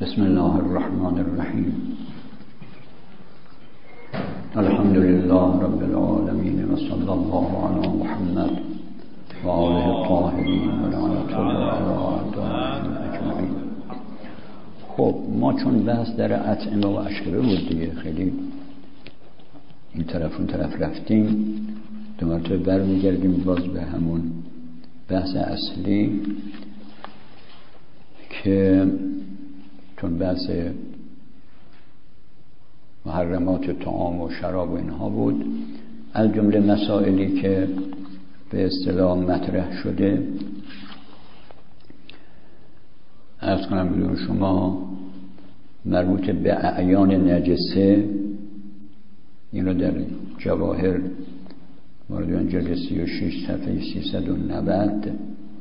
بسم الله الرحمن الرحیم. الحمد لله رب العالمین و صلی الله علی محمد و آله الطاهرین و لعنة الله علی اعدائهم اجمعین. خب ما چون بحث در اطعمه و اشربه بود دیگه، خیلی این طرف اون طرف رفتیم، دو مرتبه برمیگردیم باز به همون بحث اصلی که چون بحث محرمات طعام و شراب و اینها بود، از جمله مسائلی که به اصطلاح مطرح شده عرض کنم بدون شما مربوط به اعیان نجسه. این رو در جواهر مورد جلد 36 صفحه 390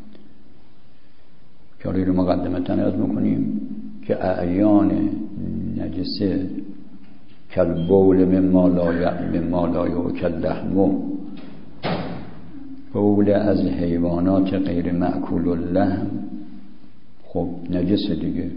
که حالی رو مقدمتا عرض میکنیم که اعیان نجسه کالبول مما لا یؤکل لحمه، بول از حیوانات غیر مأکول اللحم. خب نجسه دیگه،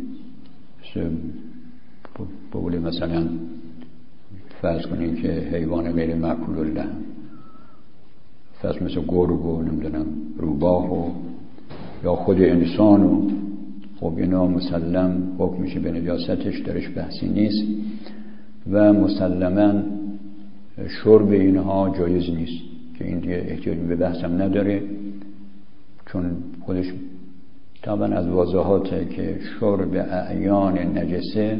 بول مثلا فرض کنید که حیوان غیر مأکول اللحم، فرض مثل گرگ و نمیدونم روباه و یا خود انسان و خب اینا مسلم حکم میشه به نجاستش، درش بحثی نیست و مسلما شرب اینها جایز نیست که این دیگه احتیاج به بحثم نداره، چون خودش طبعا از واضحاته که شرب اعیان نجسه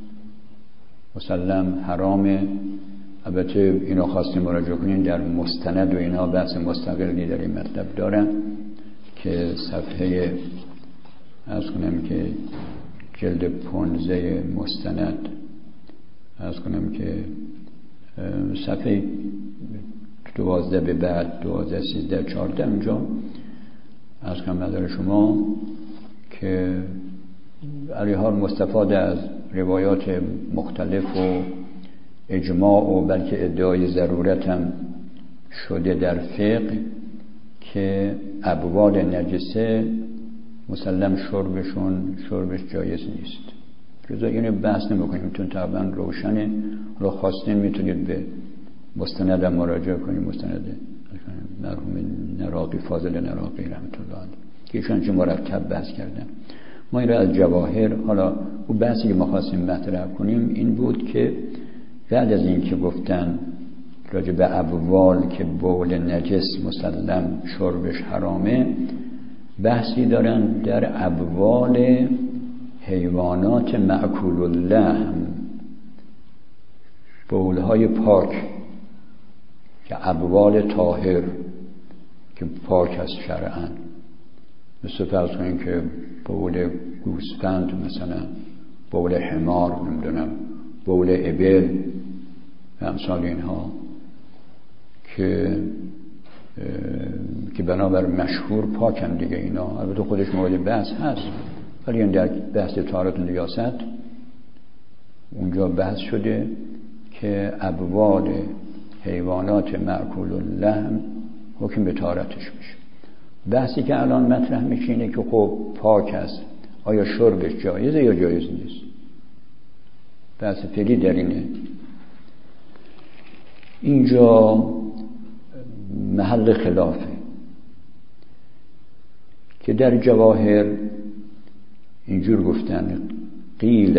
مسلم حرامه. البته اینا خواستیم مراجعه کنین در مستند و اینا بحث مستقلی در این مطلب دارن که صفحه عرض کنم که جلد 15 مستند عرض کنم که صفحه 12 به بعد 12 13 14 اونجا عرض کنم نظر شما که علیه حال مستفاده از روایات مختلف و اجماع و بلکه ادعای ضرورت هم شده در فقه که ابوال نجسه مسلم شربش جایز نیست. رضا اینو بحث نمی‌کنیم، چون طبعا روشنه. رو خواستین میتونید به مستند مراجعه کنید، مستند مرحوم نراقی، فاضل نراقی رحمت الله علیه که ایشون چه مرتب بحث کردن. ما این را از جواهر، حالا اون بحثی که ما خواستیم مطرح کنیم این بود که بعد از این که گفتن راجع به ابوال که بول نجس مسلم شربش حرامه، بحثی دارن در ابوال حیوانات مأکول اللحم، بولهای پاک که ابوال طاهر که پاک هست شرعاً، مثل فرض کنید که بول گوسفند، مثلا بول حمار، نمیدونم بول ابل و امثال اینها که بنابر مشهور پاکن دیگه اینا. البته خودش مورد بحث هست، ولی این در بحث طهارت و نجاست اونجا بحث شده که ابوال حیوانات مأکول اللحم حکم به طهارتش میشه. بحثی که الان مطرح میشه اینه که خب پاک هست، آیا شربش جایزه یا جایز نیست؟ بحث فعلی در اینه. اینجا محل خلافه که در جواهر اینجور گفتن قیل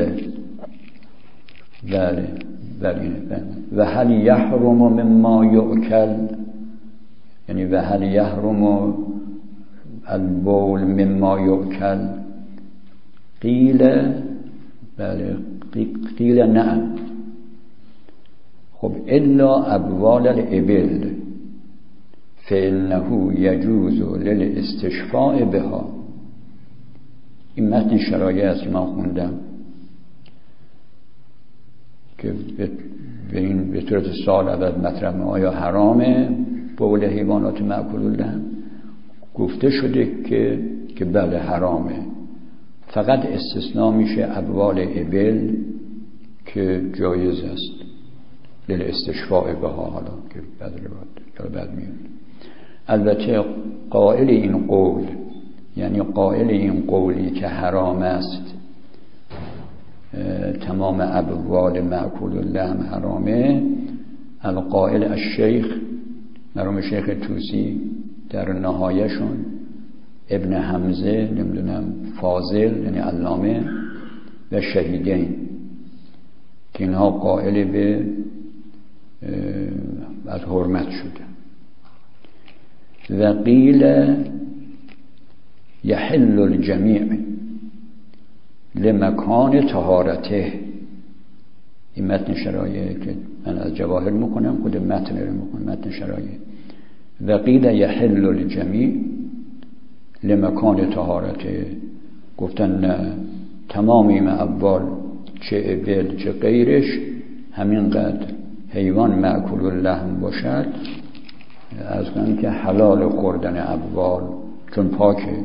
بله و هل یحرم مما یؤکل، یعنی و هل یحرم البول مما یؤکل، قیل بله قیل نعم. خب الا ابوال الابل فإنه يجوز للاستشفاء بها. این متن شرایع است که من خوندم که به طورت سال اول مطرح آیا حرامه بول حیوانات مأکول اللحم، گفته شده که بله حرامه، فقط استثناء میشه ابوال ابل که جایز است للاستشفاء بها. حالا که بعد میاد. البته قائل این قول، یعنی قائل این قولی که حرام است تمام ابوال مأکول اللحم حرامه. القائل الشیخ، مرحوم شیخ طوسی در نهایشون، ابن حمزه، نمیدونم فاضل یعنی علامه، و شهیدین که اینها قائل به از حرمت شده. و قیل یحل الجمیع لمکان طهارته. این متن شرایع که من از جواهر میکنم، خود متن رو میکنم، متن شرایع. و قیل یحل الجمیع لمکان طهارته. گفتن نه، تمام این اول چه ابل چه غیرش همینقدر حیوان مأکول اللحم باشد، از کنم که حلال خوردن ابوال چون پاکه.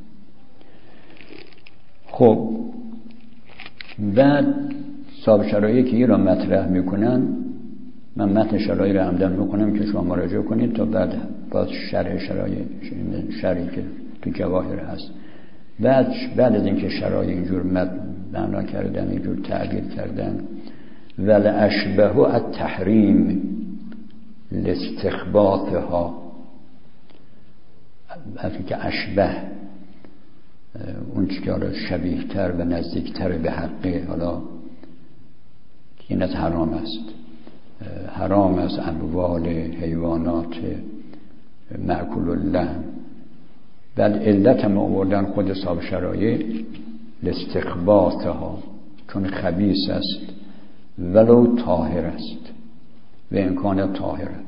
خب بعد صاحب شرایع که این را مطرح میکنن، من متن شرایع را عمدن میکنم که شما مراجعه کنید تا بعد باز شرح شرایع، شرحی که تو جواهر هست. بعد از اینکه شرایع اینجور معنا کردن، اینجور تعبیر کردن، ول اشبه التحریم لاستخباثها، حرفی که اشبه اون چیکار شبیه تر و نزدیک تر به حقه، حالا این از حرام است، حرام است اموال حیوانات مأکول اللحم. بعد علت هم آوردن خود صاحب شرایع لاستخباثها، چون خبیث است ولو طاهر است و امکان طاهرت.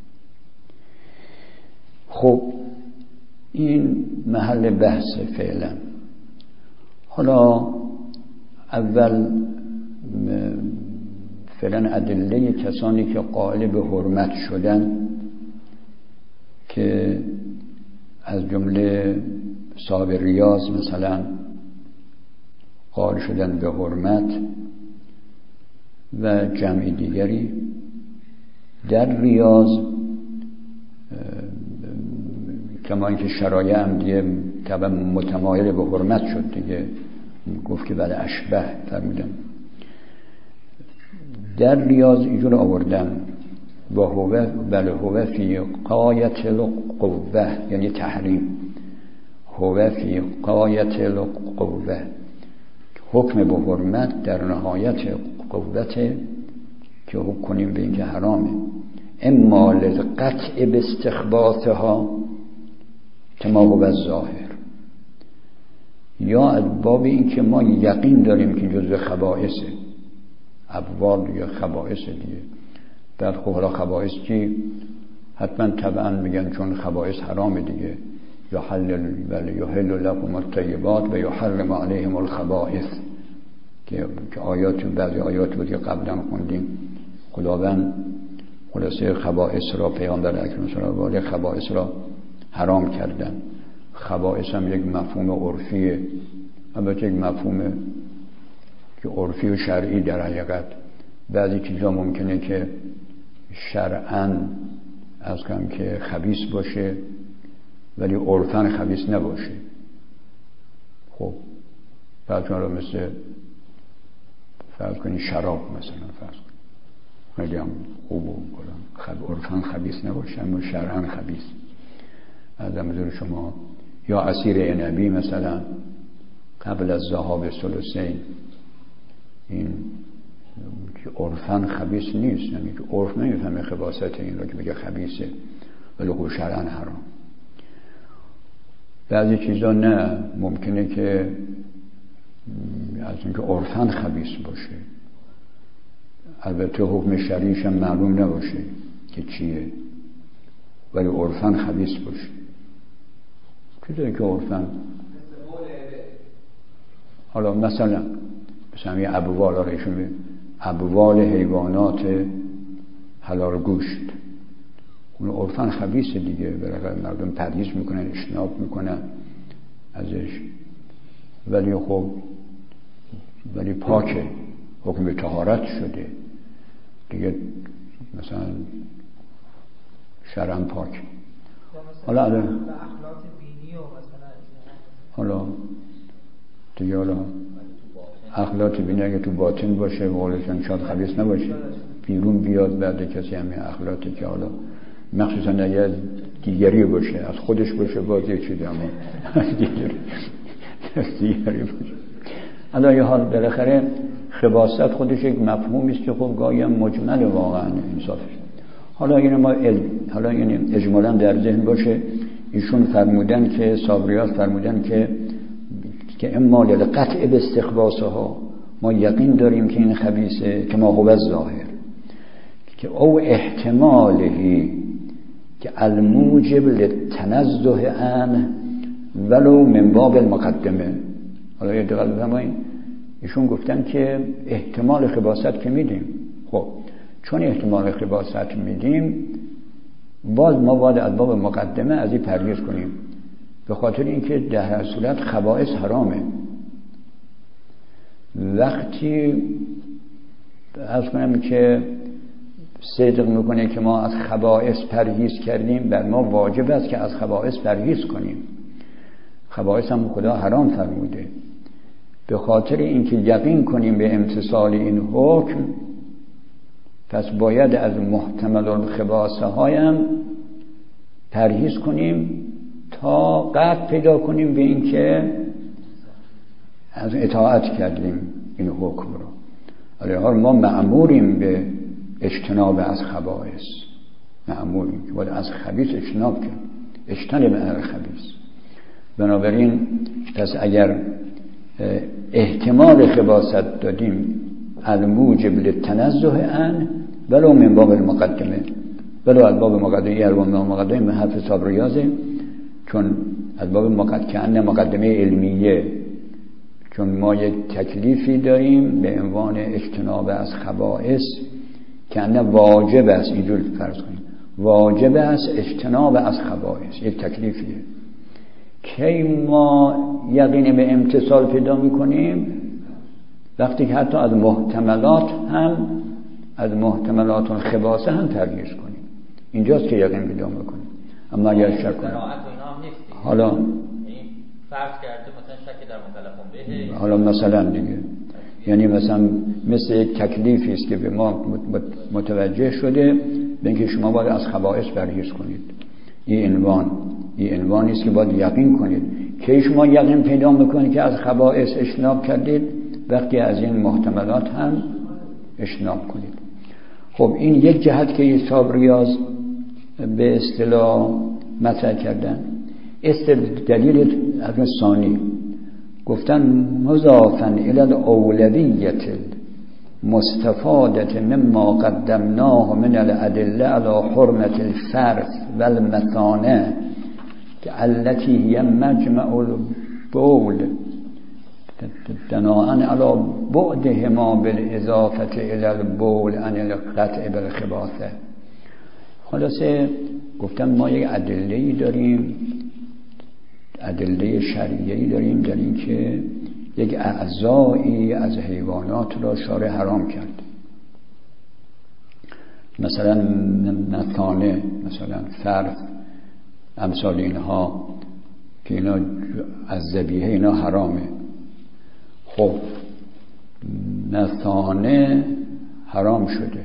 خب این محل بحث فعلا. حالا اول فعلا ادله کسانی که قائل به حرمت شدن که از جمله صاحب ریاض مثلا قائل شدن به حرمت و جمعی دیگری. در ریاض کما اینکه شرایع هم دیگه طبعا متمایل به حرمت شد دیگه، گفت که بعد اشبه فرمودم. در ریاض اینجور آوردم و هو فی غایت القوه، یعنی تحریم، هو فی غایت القوه، حکم به حرمت در نهایت قوت که حکم کنیم به اینکه حرامه. اما للقطع باستخباثها کما هو الظاهر، یا از باب این که ما یقین داریم که جزء خبائثه، ابوال یا خبائث دیگه. بعد خب حالا خبائث چی؟ حتما طبعا میگن چون خبائث حرامه دیگه، یحل لکم الطیبات و یحرم علیهم الخبائث، که آیات، بعضی آیات بود که قبلا خوندیم، خداوند خلاصه خبائث را، پیامبر اکرم صلی الله علیه و خبائث را حرام کردن. خبائث هم یک مفهوم عرفیه، البته یک مفهوم که عرفی و شرعی در حقیقت. بعضی چیزا ممکنه که شرعاً از کم که خبیث باشه ولی عرفاً خبیث نباشه. خب بعد چون مثل فرض کنید شراب مثلا، فرض کنید خیلی هم خوب و عرفاً خبیث نباشه اما شرعاً خبیث. از امثال شما یا عصیر عنبی مثلا قبل از ذهاب ثلثین، این که عرفاً خبیث نیست، یعنی که عرف نمیفهمه خباثت این را که بگه خبیثه، ولی خب شرعاً حرام. بعضی چیزا نه، ممکنه که از اینکه عرفاً خبیث باشه، البته حکم شرعیش هم معلوم نباشه که چیه، ولی عرفاً خبیث باشه. چیزایی که عرفاً، حالا مثلا یه ابوال، آرایشون ابوال حیوانات حلال گوشت، اون عرفاً خبیثه دیگه، برای مردم پرهیز میکنن، اجتناب میکنن ازش، ولی خب ولی پاکه، حکم به طهارت شده دیگه، مثلا شرعاً پاک. حالا حالا دیگه، حالا اخلاق بینه اگه تو باطن باشه قولشان شاید خبیث نباشه، بیرون بیاد بعد کسی همین اخلاقی که حالا مخصوصا اگر دیگری باشه، از خودش باشه باز یه چیزی، اما دیگری باشه. حالا یه حال بالاخره خباثت خودش یک مفهومی است که خب گاهی هم مجمل واقعا انصافش. حالا این اجمالا در ذهن باشه، ایشون فرمودن که صابریات فرمودن که اما للقطع باستخباثها، ما یقین داریم که این خبیثه که ما هو ظاهر، که او احتمالی که الموجب للتنزه عنه ولو من باب المقدمه. حالا یه دقیقه بفرمایید، ایشون گفتن که احتمال خباثت که میدیم، خب چون احتمال خباثت میدیم باز ما باید از باب مقدمه از این پرهیز کنیم، به خاطر اینکه در هر صورت خبائث حرامه. وقتی عرض کنم که صدق میکنه که ما از خبائث پرهیز کردیم، بر ما واجب است که از خبائث پرهیز کنیم. خبائث هم خدا حرام فرموده. به خاطر اینکه یقین کنیم به امتثال این حکم، پس باید از محتمل الخباثه هایم پرهیز کنیم تا قطع پیدا کنیم به این که از اطاعت کردیم این حکم رو. علیه ما مأموریم به اجتناب از خبائث، مأموریم که باید از خبیث اجتناب کنیم، اجتنب از خبیث. بنابراین پس اگر احتمال خباثت دادیم الموجب للتنزه عنه ولو من باب المقدمه، ولو از باب مقدمه من حرف صابریازه، چون از باب مقدمه علمیه، چون ما یک تکلیفی داریم به عنوان اجتناب از خبائث که انه واجب است، اینجور فرض کنیم واجب است اجتناب از خبائث، یک تکلیفیه که ما یقین به امتثال پیدا میکنیم وقتی که حتی از محتملات خباثه هم ترجیح کنیم، اینجاست که یقین پیدا میکنیم. اما اگر شک کنیم حالا فرض کرده مثلا شک در مکلفون به، حالا مثلا دیگه، یعنی مثلا مثل یک تکلیفی است که به ما متوجه شده به اینکه شما باید از خبائث پرهیز کنید. این عنوانی است که باید یقین کنید. که شما یقین پیدا میکنید که از خبائث اجتناب کردید وقتی از این محتملات هم اجتناب کنید. خب این یک جهت که صابریاز به اصطلاح مطرح کردن. دلیل از ثانی گفتن مضافا الی الاولویت مستفادة مما قدمناه من الادله على حرمة الفرث والمثانه التي هي مجمع البول دناءً على بعدهما بالاضافه الى البول عن القطع بالخباثه. خلاصه گفتم ما یک ادله‌ای داریم، ادله شرعیه‌ای داریم در این که یک اعضایی از حیوانات را شارع حرام کرد، مثلا نتانه، مثلا فرث، امثال اینها که اینا از ذبیحه اینا حرامه. خب نتانه حرام شده،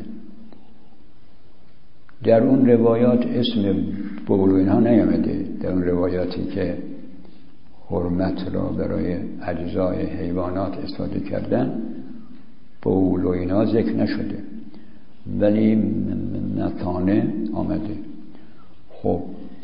در اون روایات اسم بول و اینها نیامده، در اون روایاتی که حرمت را برای اجزای حیوانات استفاده کردن بول و اینا ذکر نشده، ولی نتانه آمده. خب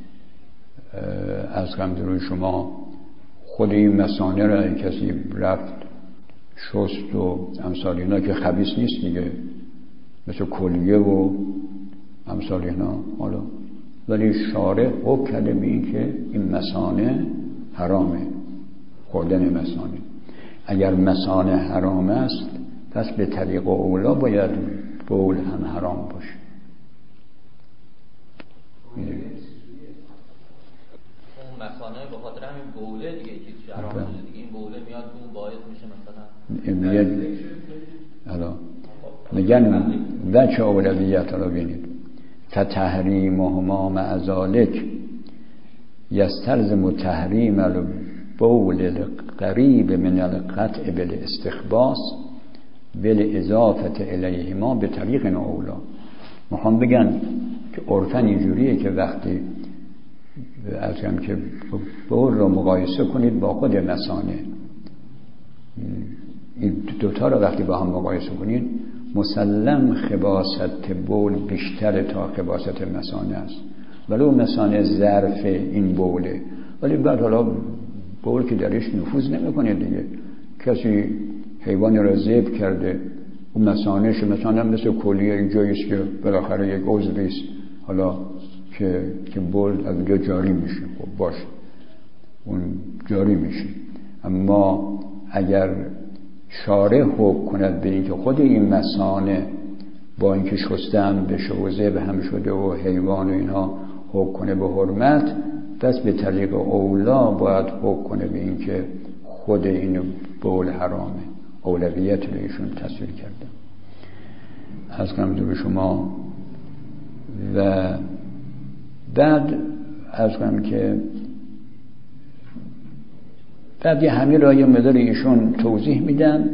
از قمدروی شما خود این مثانه را کسی رفت شست و امثال اینا که خبیث نیست دیگه، مثل کلیه و امثال اینا، حالا ولی شارع حکم کرده به این که این مثانه حرامه، خوردن مثانه. اگر مثانه حرام است پس به طریق اولا باید بول هم حرام باشه. اون مثانه به خاطر همین بوله دیگه چیزی حرام شده دیگه، این بوله میاد اون باعث میشه مثلا حالا میگن وجه اولویت رو ببینید، فتحریمهما مع ذلک یستلزم تحریم بول القریب من القطع بالاستخباس بالاضافه الیهما به طریق اولا. میخوام بگن که عرفاً اینجوریه که وقتی ازم که بول رو مقایسه کنید با خود مثانه، این دوتا رو وقتی با هم مقایسه کنید مسلم خباست بول بیشتر تا خباست مثانه است، ولو مثانه ظرف این بوله، ولی بعد حالا بول که درش نفوذ نمیکنه دیگه. کسی حیوانی را ذبح کرده و مثانهش مثلا مثل کلیه جاییست که بالاخره یک عضویست، حالا که بول از اونجا جاری میشه، خب باشه اون جاری میشه. اما اگر شارع حکم کند به اینکه خود این مثانه با اینکه شسته هم بشه و ذبح هم شده و حیوان و اینها حکم کنه به حرمت، بس به طریق اولا باید حکم کنه به اینکه خود این بول حرامه. اولویت رو ایشون تصویر کرده. از کنم به شما و بعد از کنم که بعد یه همین را یه مدار ایشون توضیح میدن.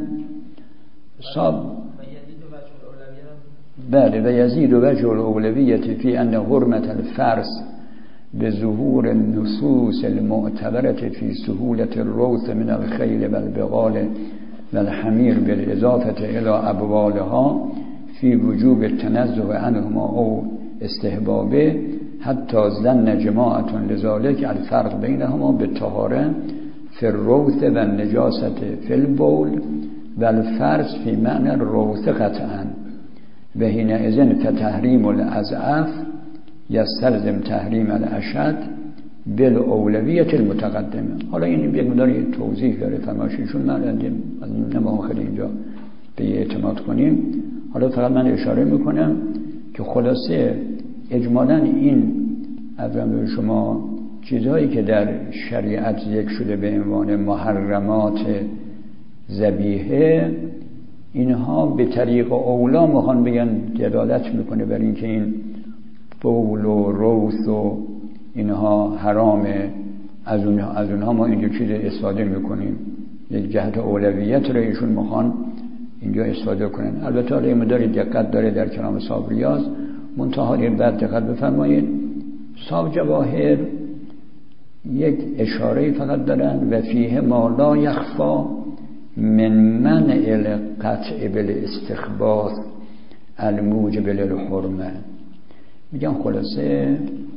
بله و یزید وجه الاولویت فی ان حرمت الفرس به ظهور النصوص المعتبرة فی سهولت الروث من الخیل و البغال و الحمیر بالاضافه الى ابوالها فی وجوب التنزه عنهما او استحبابه حتی ظن جماعت لذلك الفرق بینهما بالطهاره فی الروث و النجاسة فی البول و الفرس فی معنی الروث قطعا و حینئذ فتحریم الأضعف یستلزم تحریم الاشد بالاولویت المتقدمه. حالا این یک مقدار توضیح داره فرمایششون، من نمیخوام خیلی اینجا به اعتماد کنیم. حالا فقط من اشاره میکنم که خلاصه اجمالاً این از شما چیزهایی که در شریعت ذکر شده به عنوان محرمات ذبیحه، اینها به طریق اولا میخوان بگن دلالت میکنه بر اینکه این بول و روث و اینها حرامه، از اونها ما اینجا چیز استفاده میکنیم. یک جهت اولویت رو ایشون میخوان اینجا استفاده کنن. البته این مداری دقت داره در کلام صاحب ریاض، منتها این بعد دقت بفرمایید. صاحب جواهر یک اشاره فقط دارن و فیه ما لا یخفا من منع القطع بالاستخباث الموجب للحرمه. میگم خلاصه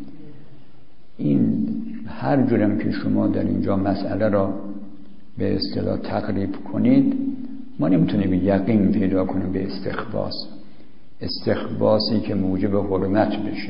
این هر جورم که شما در اینجا مسئله را به اصطلاح تقریب کنید، ما نمیتونیم یقین پیدا کنیم به استخباثی که موجب حرمت بشه.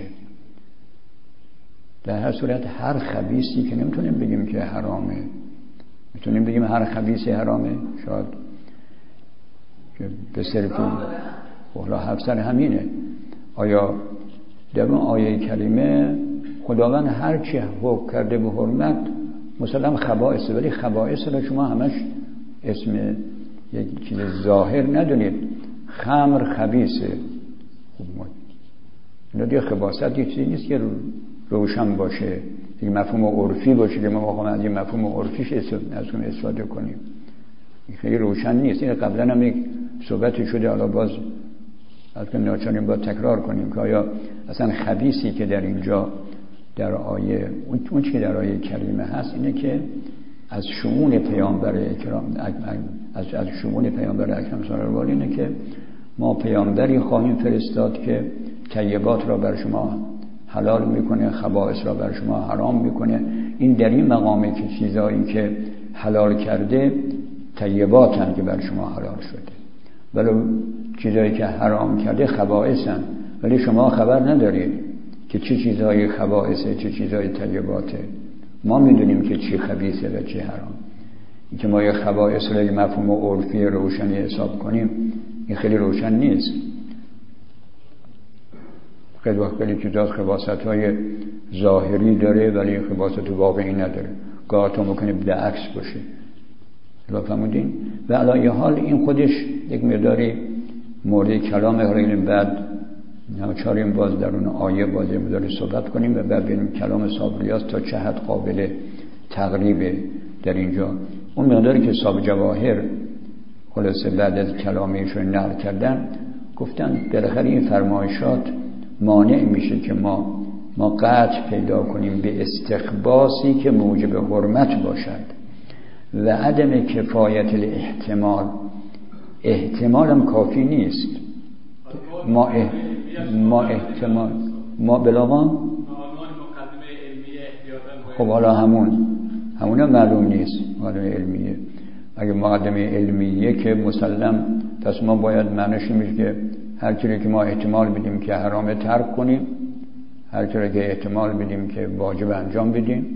در هر صورت هر خبیثی که نمیتونیم بگیم که حرامه، میتونیم بگیم هر خبیثی حرامه، شاید که به صرفی حالا حفظر همینه. آیا در اون آیه کریمه خداوند هر چی حکم کرده به حرمت مثلا خبائث، ولی خبائث را شما همش اسم یک چیز ظاهر ندونید. خمر خبیثه، خوب اینا دیگه خباثت یک چیزی نیست که روشن باشه، یک مفهوم عرفی باشه که ما واقعا از این مفهوم عرفیش استفاده کنیم. این خیلی روشن نیست. این قبلا هم یک صحبتی شده، حالا باز البته ناچاریم با تکرار کنیم که آیا اصلا خبیثی که در اینجا در آیه اون چی در آیه کریمه هست اینه که از شمول پیامبر اکرام، از شمول پیامبر اکرم صلی الله علیه اینه که ما پیامبری خواهیم فرستاد که طیبات را بر شما حلال میکنه، خبائث را بر شما حرام میکنه. این در این مقامه که چیزایی که حلال کرده طیباتن که بر شما حلال شده، ولی چیزایی که حرام کرده خبائثن، ولی شما خبر ندارید که چه چیزایی خبائثه چه چیزایی طیباته. ما میدونیم که چی خبیثه و چی حرام. این که ما یه خبائث را یک مفهوم عرفی روشنی حساب کنیم این خیلی روشن نیست. خیلی وقت خیلی چیزاست خباثت‌های ظاهری داره ولی خباثت واقعی نداره. گاه تو ممکنه بالعکس باشه. فهمیدین؟ و علی حال این خودش یک مقداری مورد کلام هرین بعد ناچاریم باز در اون آیه باز مقداری صحبت کنیم و بعد ببینیم کلام صاحب ریاض تا چه حد قابل تقریبه. در اینجا اون مقداری که صاحب جواهر خلاصه بعد از کلامیشون نقل کردن گفتن بالاخره این فرمایشات مانع میشه که ما قطع پیدا کنیم به استخباسی که موجب حرمت باشد و عدم کفایت الاحتمال. احتمال هم کافی نیست. ما احتمال ما بلاغان خب حالا همون معلوم نیست مقدمه علمیه. اگه مقدمه علمیه که مسلم، پس ما باید معنیش میشه که هر چیزی که ما احتمال بدیم که حرامه ترک کنیم، هر چیزی که احتمال بدیم که واجب انجام بدیم.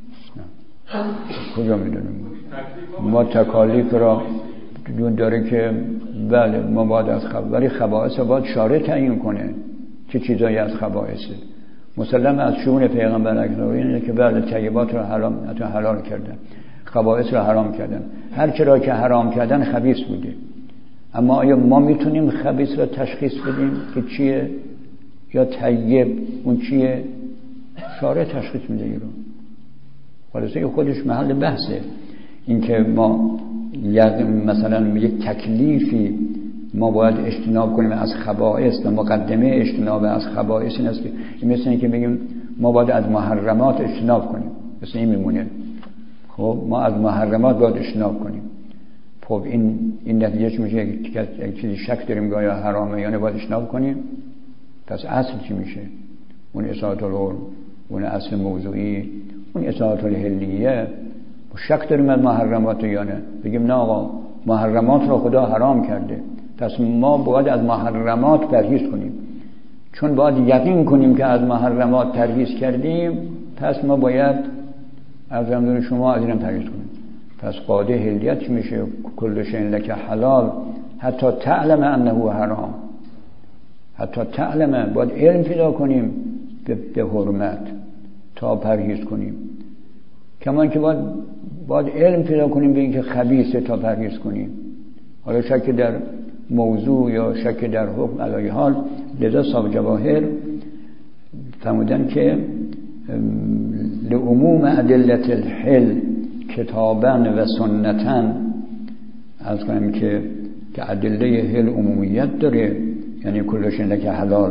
کجا میدونیم؟ ما تکالیف را داره که بله ما باید از ولی خبائث باید شارع تعیین کنه چه چیزایی از خبائثه. مسلم از شؤون پیغمبر اکرم اینه که بله طیبات را حلال کردن، خبائث را حرام کردن، هر چی را که حرام کردن خبیث بوده. اما آیا ما میتونیم خبیث را تشخیص بدیم که چیه یا طیب اون چیه؟ شارع تشخیص میده این رو. خلاصه خودش محل بحثه. اینکه ما مثلا یک تکلیفی ما باید اجتناب کنیم از خبائث و مقدمه اجتناب از خبائث این است که مثل اینکه بگیم ما باید از محرمات اجتناب کنیم، مثل این میمونه. خب ما از محرمات باید اجتناب کنیم. خب این نتیجه میشه یک چیزی شک داریم که آیا حرامه یا نه باید اجتناب کنیم. پس اصل چی میشه؟ اون اصالت العلم، اون اصل موضوعی، اون اصالت الحلیه. شک داریم از محرمات یا نه؟ بگیم نه آقا محرمات را خدا حرام کرده، پس ما باید از محرمات پرهیز کنیم. چون باید یقین کنیم که از محرمات پرهیز کردیم، پس ما باید از رمضان شما از اینم پرهیز کنیم. پس قاعده حلیت چی میشه؟ کل شیء لک حلال حتی تعلم انه حرام. حتی تعلم، باید علم پیدا کنیم به حرمت تا پرهیز کنیم. کمان که باید علم پیدا کنیم به اینکه خبیثه تا پرهیز کنیم. حالا شک در موضوع یا شک در حکم علی حال. لذا صاحب جواهر فرمودن که لعموم ادلت الحل کتابا و سنتا، از کنیم که ادله حل عمومیت داره، یعنی کلش لک حلال.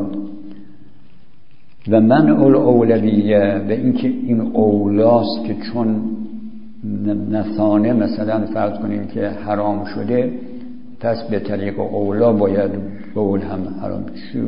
و منع الاولویه، و اینکه این اولاست که چون نثانه مثلا فرض کنیم که حرام شده، پس به طریق اولا باید بول هم حرام شو.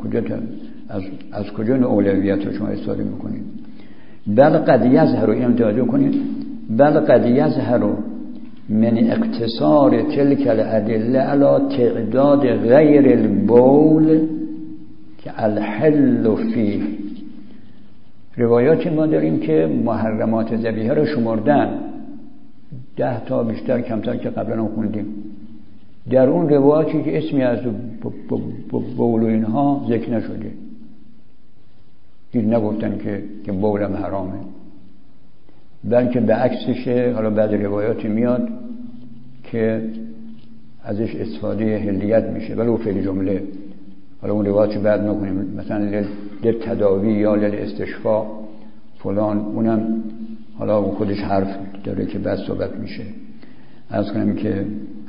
از کجا این اولویت رو شما استفاده میکنید؟ بل قد یظهر، این توجه کنید، بل قد یظهر من اقتصار تلک الادله علی تعداد غیر البول که الحل فیه. روایاتی ما داریم که محرمات ذبیحه رو شمردن 10 تا بیشتر کمتر که قبلا هم خوندیم. در اون روایاتی که اسمی از بول و اینها ذکر نشده، هیچ نگفتن که بولم حرامه، بلکه به عکسشه. حالا بعد روایاتی میاد که ازش استفاده حلیت میشه، ولی فعل جمله. حالا اون روایات بعد میکنیم مثلا للتداوی یا للاستشفاء فلان، اونم حالا اون خودش حرف داره که بعد صحبت میشه. عرض کنم که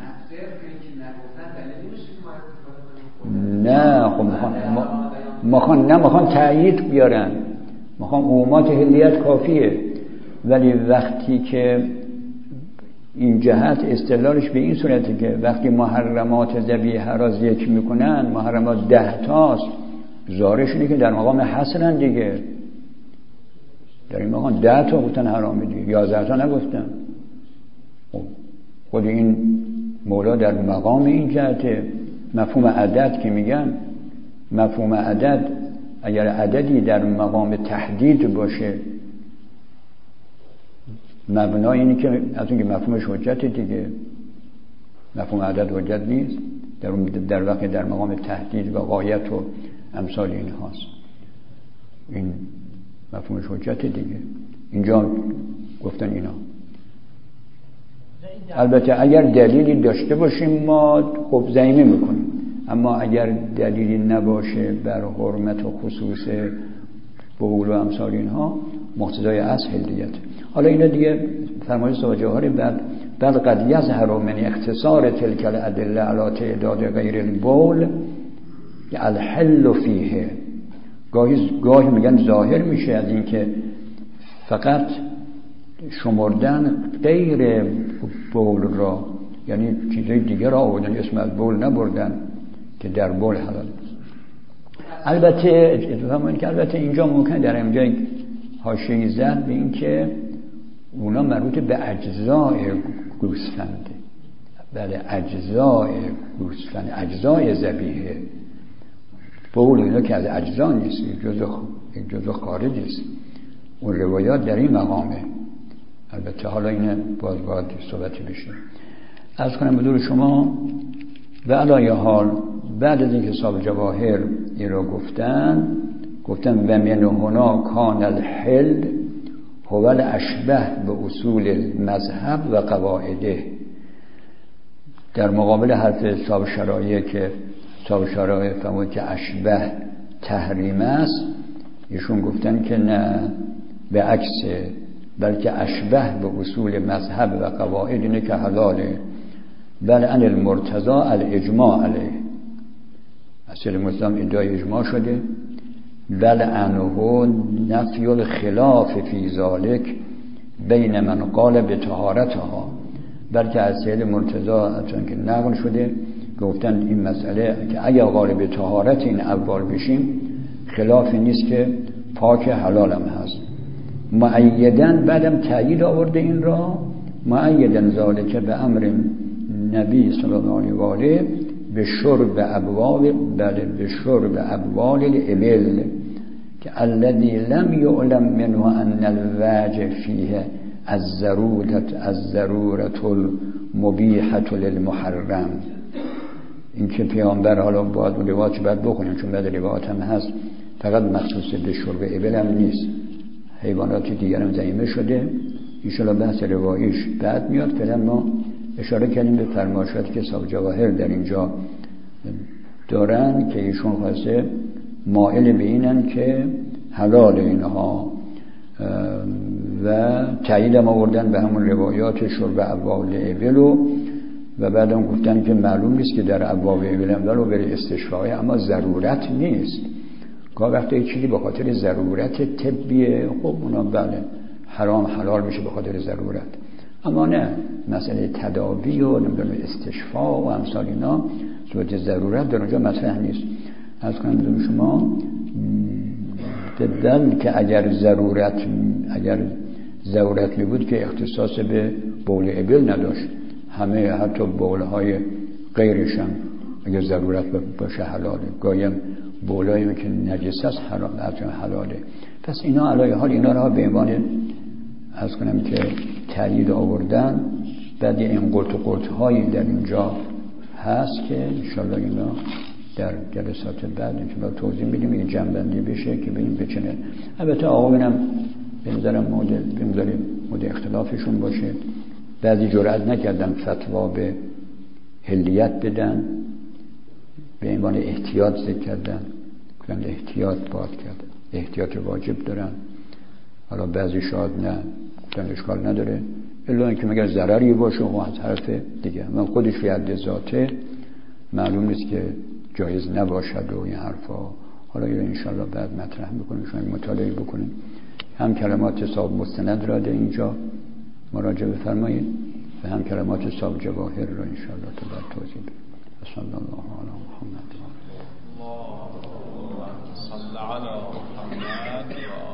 نه، خب میخوان تأیید بیارن، میخوان عمومات حلیت کافیه. ولی وقتی که این جهت استدلالش به این صورته که وقتی محرمات ذبیحه را ذکر میکنن، محرمات 10 تاست، ظاهرش اینه که در مقام حصرن دیگه. در این مقام 10 تا گفتن حرامه دیگه، 11 تا نگفتن. خود این مولا در مقام این جهته. مفهوم عدد که میگن، مفهوم عدد اگر عددی در مقام تحدید باشه، مبنای اینه که از اون که مفهومش حجت دیگه. مفهوم عدد حجت نیست در وقت در مقام تهدید و غایت و امثال این هاست. این مفهومش حجت دیگه. اینجا گفتن اینا. البته اگر دلیلی داشته باشیم ما خب ضمیمه میکنیم، اما اگر دلیلی نباشه بر حرمت و خصوص بول و امثال اینها، مقتضای اصل حلیت. حالا اینا دیگه فرمایش صاحب جواهر بل قد یظهر من اختصار تلک الادله علی تعداد غیر البول الحل فیه. گاهی میگن ظاهر میشه از این که فقط شمردن غیر بول را، یعنی چیزای دیگر را آوردن اسم از بول نبردن که در بول حلال. البته اینجا ممکن در اینجا حاشیه‌ای زد به این که اونا مربوط به اجزای گوسفنده. بله اجزای گوسفند، اجزای ذبیحه. بول اینا که از اجزا نیست، یک جزء خارجی است. اون روایات در این مقامه. البته حالا اینه باید صحبتی بشه. عرض کنم به دور شما و علای حال بعد از اینکه صاحب جواهر این را گفتن و من هنا کان الحل هو الاشبه به اصول المذهب و قواعده. در مقابل حرف صاحب شرایع که صاحب شرایع فرمود که اشبه تحریم است، ایشون گفتن که نه، به عکس، بلکه اشبه به اصول مذهب و قواعد اینه که حلاله. بل ان المرتضی الاجماع علیه، اصل مسلم ادعای اجماع شده. بل انه نفی الخلاف فی ذلک بین من قال به طهارتها، بلکه از سید مرتضی چون که نقل شده گفتن این مسئله که اگر قال به طهارت این اول بشیم خلافی نیست که پاک حلالم هست. معیدن بعدم تأیید آورده این را، معیدن ذالک به امر نبی صلی الله علیه و آله به شرب ابوال الابل که الذی لم یعلم منه ان الواجب فیه الضرورة المبیحة للمحرم. این که پیامبر حالا باید اون روایت باید بخونیم چون بعد روایت هم هست، فقط مخصوص به شرب ابل هم نیست، حیوانات دیگر هم ضمیمه شده. انشاءالله بحث روایش بعد میاد. فعلا ما اشاره کردیم به فرمایشاتی که صاحب جواهر در اینجا دارن که ایشون خواسته مائل به اینن که حلال اینها و تایید هم آوردن به همون روایات شرب ابوال ابل و بعدم گفتن که معلوم نیست که در ابوال ابل هم ولو بره استشفاء، اما ضرورت نیست. گاه وقتا یک چیزی به خاطر ضرورت طبیه، خب اونا بله حرام حلال میشه به خاطر ضرورت، اما نه مسئله تداوی و نمیدونم استشفاء و امثال اینا صورت ضرورت در اونجا مطرح نیست. از کنم شما دل که اگر ضرورت می بود که اختصاص به بول ابل نداشت، همه حتی بولهای غیرش هم اگر ضرورت باشه حلاله. گاهی بولایی که نجس است حلاله. پس اینا علی حال اینا را به عنوان از کنم که تأیید آوردن. بعد این قرط هایی در اینجا هست که انشالله اینا در جلسات بعد انشالله توضیح میدیم، این جنبندی بشه که ببینیم بچنه. البته آقایونم به نظرم مورد اختلافشون باشه. بعضی جرأت نکردن فتوا به حلیت بدن، به عنوان احتیاط ذکر کردن، گفتن احتیاط باید کرد، احتیاط واجب دارن. حالا بعضی شاید نه، گفتن اشکال نداره الا اینکه مگر ضرری باشه و از طرف دیگه من خودش فی حد ذاته معلوم نیست که جایز نباشد و این حرفا. حالا این انشالله بعد مطرح میکنیم، شما مطالعه بکنیم. هم کلمات صاحب مستند را در اینجا مراجعه بفرمایید و هم کلمات صاحب جواهر را انشالله تو بعد توضیح بدیم. صلی الله علی محمد. اللهم صل علی محمد.